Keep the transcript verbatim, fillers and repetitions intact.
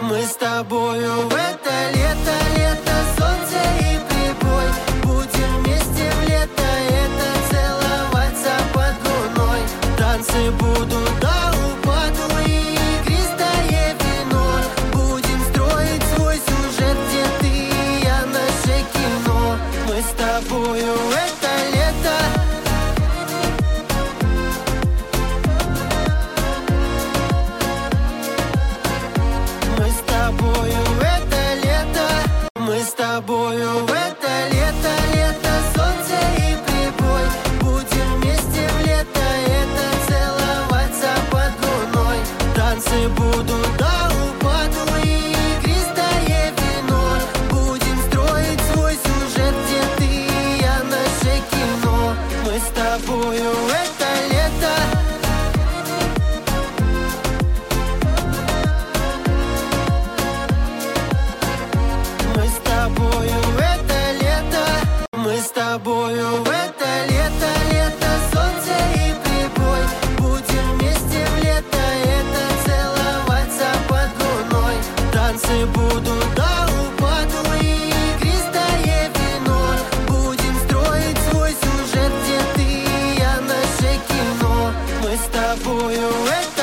Мы с тобою в это лето, лето, солнце и прибой. Будем вместе в лето это целоваться под луной. Танцы будут до упаду и игристое вино. Будем строить свой сюжет, где ты и я, наше кино. Мы с тобою в это лето. Мы с тобою в это лето. Мы с тобою в это лето, лето, солнце и прибой. Будем вместе в лето это целоваться под луной. Танцы будут до упаду и игристое вино. Будем строить свой сюжет, где ты и я, наше кино. Мы с тобою в это лето. Мы с тобою в это лето. Мы с тобою в это лето, лето, солнце и прибой. Будем вместе в лето это целоваться под луной. Танцы будут до упаду и игристое вино. Будем строить свой сюжет, где ты и я, наше кино. Мы с тобою в это